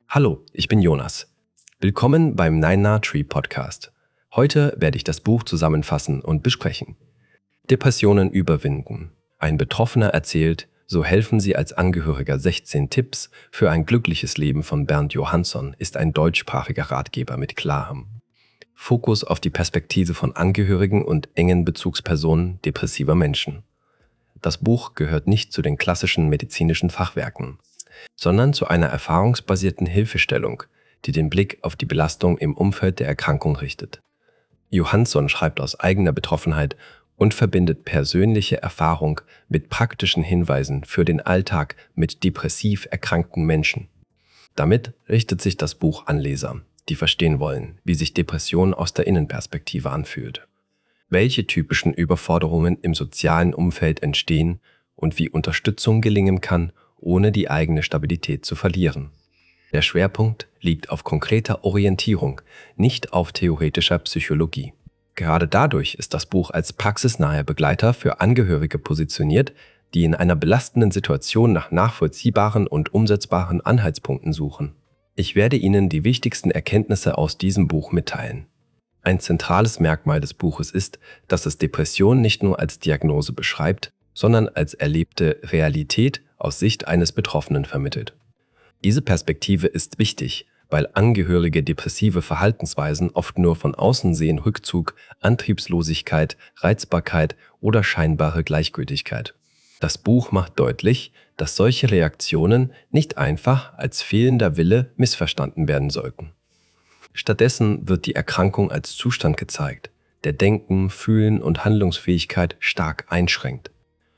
Hallo, ich bin Jonas. Willkommen beim Nine Tree Podcast. Heute werde ich das Buch zusammenfassen und besprechen. Depressionen überwinden. Ein Betroffener erzählt, so helfen sie als Angehöriger 16 Tipps für ein glückliches Leben von Bernd Johansson ist ein deutschsprachiger Ratgeber mit klarem Fokus auf die Perspektive von Angehörigen und engen Bezugspersonen depressiver Menschen. Das Buch gehört nicht zu den klassischen medizinischen Fachwerken, sondern zu einer erfahrungsbasierten Hilfestellung, die den Blick auf die Belastung im Umfeld der Erkrankung richtet. Johansson schreibt aus eigener Betroffenheit und verbindet persönliche Erfahrung mit praktischen Hinweisen für den Alltag mit depressiv erkrankten Menschen. Damit richtet sich das Buch an Leser, die verstehen wollen, wie sich Depression aus der Innenperspektive anfühlt, welche typischen Überforderungen im sozialen Umfeld entstehen und wie Unterstützung gelingen kann, ohne die eigene Stabilität zu verlieren. Der Schwerpunkt liegt auf konkreter Orientierung, nicht auf theoretischer Psychologie. Gerade dadurch ist das Buch als praxisnaher Begleiter für Angehörige positioniert, die in einer belastenden Situation nach nachvollziehbaren und umsetzbaren Anhaltspunkten suchen. Ich werde Ihnen die wichtigsten Erkenntnisse aus diesem Buch mitteilen. Ein zentrales Merkmal des Buches ist, dass es Depression nicht nur als Diagnose beschreibt, sondern als erlebte Realität aus Sicht eines Betroffenen vermittelt. Diese Perspektive ist wichtig, weil Angehörige depressive Verhaltensweisen oft nur von außen sehen Rückzug, Antriebslosigkeit, Reizbarkeit oder scheinbare Gleichgültigkeit. Das Buch macht deutlich, dass solche Reaktionen nicht einfach als fehlender Wille missverstanden werden sollten. Stattdessen wird die Erkrankung als Zustand gezeigt, der Denken, Fühlen und Handlungsfähigkeit stark einschränkt.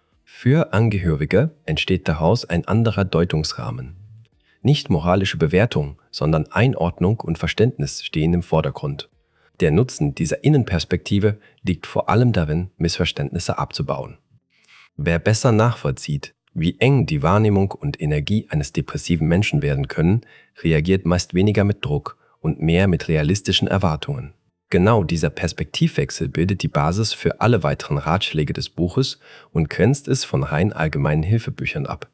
Für Angehörige entsteht daraus ein anderer Deutungsrahmen. Nicht moralische Bewertung, sondern Einordnung und Verständnis stehen im Vordergrund. Der Nutzen dieser Innenperspektive liegt vor allem darin, Missverständnisse abzubauen. Wer besser nachvollzieht, wie eng die Wahrnehmung und Energie eines depressiven Menschen werden können, reagiert meist weniger mit Druck und mehr mit realistischen Erwartungen. Genau dieser Perspektivwechsel bildet die Basis für alle weiteren Ratschläge des Buches und grenzt es von rein allgemeinen Hilfebüchern ab.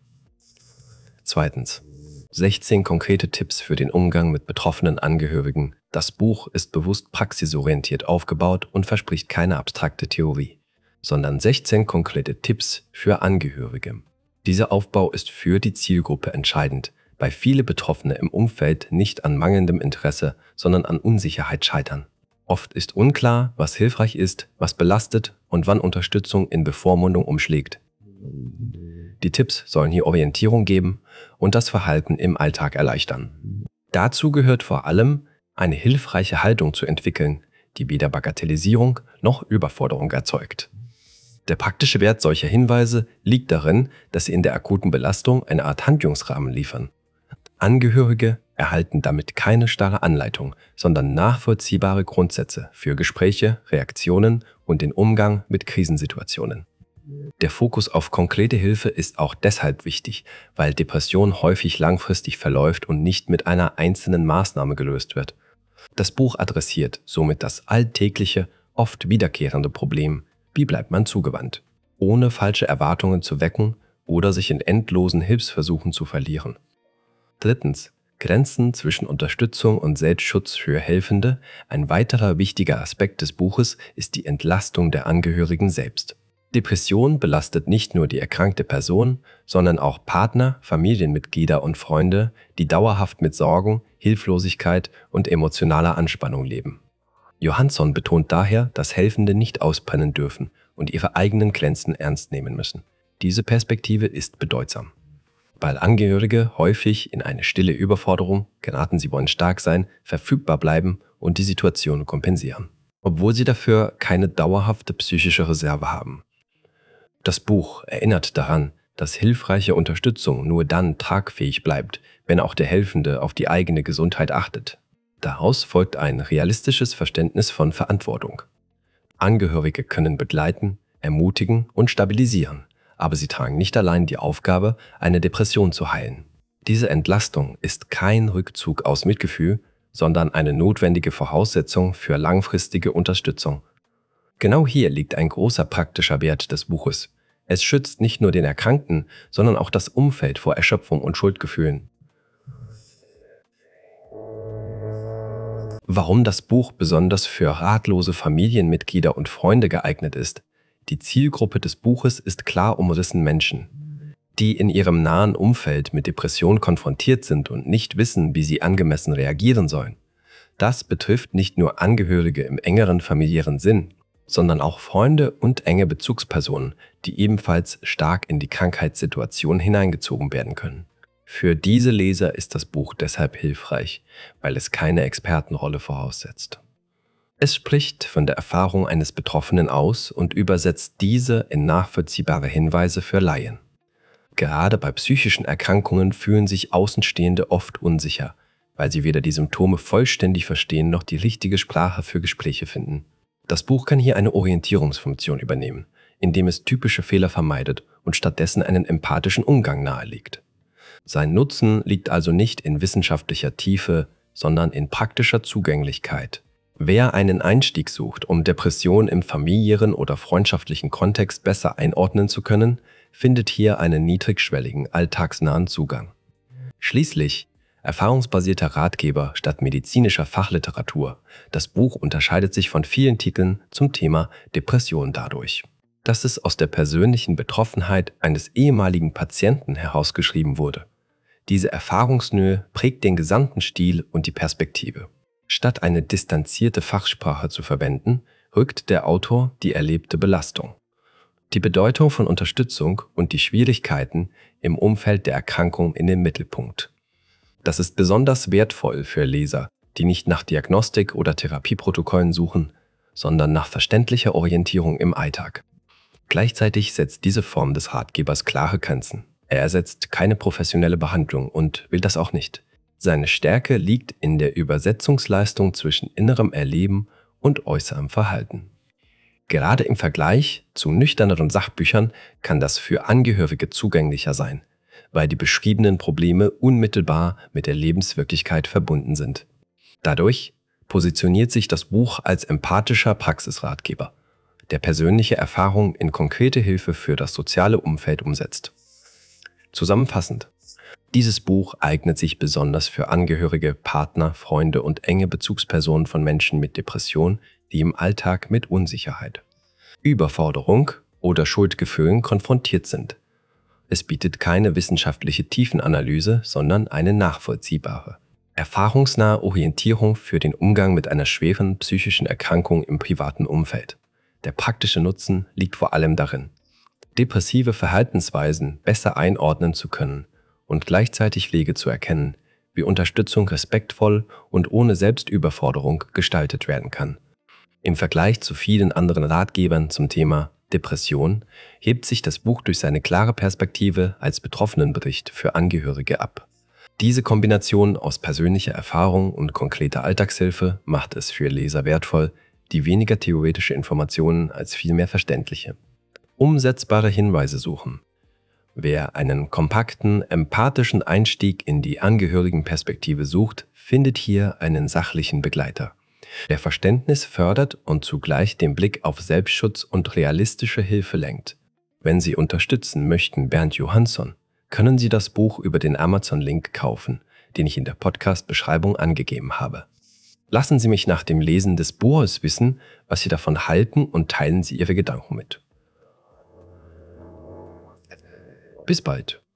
Zweitens. 16 konkrete Tipps für den Umgang mit betroffenen Angehörigen. Das Buch ist bewusst praxisorientiert aufgebaut und verspricht keine abstrakte Theorie, sondern 16 konkrete Tipps für Angehörige. Dieser Aufbau ist für die Zielgruppe entscheidend, weil viele Betroffene im Umfeld nicht an mangelndem Interesse, sondern an Unsicherheit scheitern. Oft ist unklar, was hilfreich ist, was belastet und wann Unterstützung in Bevormundung umschlägt. Die Tipps sollen hier Orientierung geben und das Verhalten im Alltag erleichtern. Dazu gehört vor allem, eine hilfreiche Haltung zu entwickeln, die weder Bagatellisierung noch Überforderung erzeugt. Der praktische Wert solcher Hinweise liegt darin, dass sie in der akuten Belastung eine Art Handlungsrahmen liefern. Angehörige erhalten damit keine starre Anleitung, sondern nachvollziehbare Grundsätze für Gespräche, Reaktionen und den Umgang mit Krisensituationen. Der Fokus auf konkrete Hilfe ist auch deshalb wichtig, weil Depression häufig langfristig verläuft und nicht mit einer einzelnen Maßnahme gelöst wird. Das Buch adressiert somit das alltägliche, oft wiederkehrende Problem: Wie bleibt man zugewandt, ohne falsche Erwartungen zu wecken oder sich in endlosen Hilfsversuchen zu verlieren. Drittens. Grenzen zwischen Unterstützung und Selbstschutz für Helfende. Ein weiterer wichtiger Aspekt des Buches ist die Entlastung der Angehörigen selbst. Depression belastet nicht nur die erkrankte Person, sondern auch Partner, Familienmitglieder und Freunde, die dauerhaft mit Sorgen, Hilflosigkeit und emotionaler Anspannung leben. Johansson betont daher, dass Helfende nicht ausbrennen dürfen und ihre eigenen Grenzen ernst nehmen müssen. Diese Perspektive ist bedeutsam. Weil Angehörige häufig in eine stille Überforderung geraten, sie wollen stark sein, verfügbar bleiben und die Situation kompensieren, obwohl sie dafür keine dauerhafte psychische Reserve haben. Das Buch erinnert daran, dass hilfreiche Unterstützung nur dann tragfähig bleibt, wenn auch der Helfende auf die eigene Gesundheit achtet. Daraus folgt ein realistisches Verständnis von Verantwortung. Angehörige können begleiten, ermutigen und stabilisieren, aber sie tragen nicht allein die Aufgabe, eine Depression zu heilen. Diese Entlastung ist kein Rückzug aus Mitgefühl, sondern eine notwendige Voraussetzung für langfristige Unterstützung. Genau hier liegt ein großer praktischer Wert des Buches. Es schützt nicht nur den Erkrankten, sondern auch das Umfeld vor Erschöpfung und Schuldgefühlen. Warum das Buch besonders für ratlose Familienmitglieder und Freunde geeignet ist. Die Zielgruppe des Buches ist klar umrissen: Menschen, die in ihrem nahen Umfeld mit Depressionen konfrontiert sind und nicht wissen, wie sie angemessen reagieren sollen. Das betrifft nicht nur Angehörige im engeren familiären Sinn, sondern auch Freunde und enge Bezugspersonen, die ebenfalls stark in die Krankheitssituation hineingezogen werden können. Für diese Leser ist das Buch deshalb hilfreich, weil es keine Expertenrolle voraussetzt. Es spricht von der Erfahrung eines Betroffenen aus und übersetzt diese in nachvollziehbare Hinweise für Laien. Gerade bei psychischen Erkrankungen fühlen sich Außenstehende oft unsicher, weil sie weder die Symptome vollständig verstehen noch die richtige Sprache für Gespräche finden. Das Buch kann hier eine Orientierungsfunktion übernehmen, indem es typische Fehler vermeidet und stattdessen einen empathischen Umgang nahelegt. Sein Nutzen liegt also nicht in wissenschaftlicher Tiefe, sondern in praktischer Zugänglichkeit. Wer einen Einstieg sucht, um Depressionen im familiären oder freundschaftlichen Kontext besser einordnen zu können, findet hier einen niedrigschwelligen, alltagsnahen Zugang. Schließlich erfahrungsbasierter Ratgeber statt medizinischer Fachliteratur. Das Buch unterscheidet sich von vielen Titeln zum Thema Depression dadurch, dass es aus der persönlichen Betroffenheit eines ehemaligen Patienten herausgeschrieben wurde. Diese Erfahrungsnähe prägt den gesamten Stil und die Perspektive. Statt eine distanzierte Fachsprache zu verwenden, rückt der Autor die erlebte Belastung, die Bedeutung von Unterstützung und die Schwierigkeiten im Umfeld der Erkrankung in den Mittelpunkt. Das ist besonders wertvoll für Leser, die nicht nach Diagnostik oder Therapieprotokollen suchen, sondern nach verständlicher Orientierung im Alltag. Gleichzeitig setzt diese Form des Ratgebers klare Grenzen. Er ersetzt keine professionelle Behandlung und will das auch nicht. Seine Stärke liegt in der Übersetzungsleistung zwischen innerem Erleben und äußerem Verhalten. Gerade im Vergleich zu nüchterneren Sachbüchern kann das für Angehörige zugänglicher sein, weil die beschriebenen Probleme unmittelbar mit der Lebenswirklichkeit verbunden sind. Dadurch positioniert sich das Buch als empathischer Praxisratgeber, der persönliche Erfahrungen in konkrete Hilfe für das soziale Umfeld umsetzt. Zusammenfassend: Dieses Buch eignet sich besonders für Angehörige, Partner, Freunde und enge Bezugspersonen von Menschen mit Depression, die im Alltag mit Unsicherheit, Überforderung oder Schuldgefühlen konfrontiert sind. Es bietet keine wissenschaftliche Tiefenanalyse, sondern eine nachvollziehbare, erfahrungsnahe Orientierung für den Umgang mit einer schweren psychischen Erkrankung im privaten Umfeld. Der praktische Nutzen liegt vor allem darin, depressive Verhaltensweisen besser einordnen zu können und gleichzeitig Wege zu erkennen, wie Unterstützung respektvoll und ohne Selbstüberforderung gestaltet werden kann. Im Vergleich zu vielen anderen Ratgebern zum Thema Depression hebt sich das Buch durch seine klare Perspektive als Betroffenenbericht für Angehörige ab. Diese Kombination aus persönlicher Erfahrung und konkreter Alltagshilfe macht es für Leser wertvoll, die weniger theoretische Informationen als vielmehr verständliche, umsetzbare Hinweise suchen. Wer einen kompakten, empathischen Einstieg in die Angehörigenperspektive sucht, findet hier einen sachlichen Begleiter, der Verständnis fördert und zugleich den Blick auf Selbstschutz und realistische Hilfe lenkt. Wenn Sie unterstützen möchten Bernd Johansson, können Sie das Buch über den Amazon-Link kaufen, den ich in der Podcast-Beschreibung angegeben habe. Lassen Sie mich nach dem Lesen des Buches wissen, was Sie davon halten, und teilen Sie Ihre Gedanken mit. Bis bald.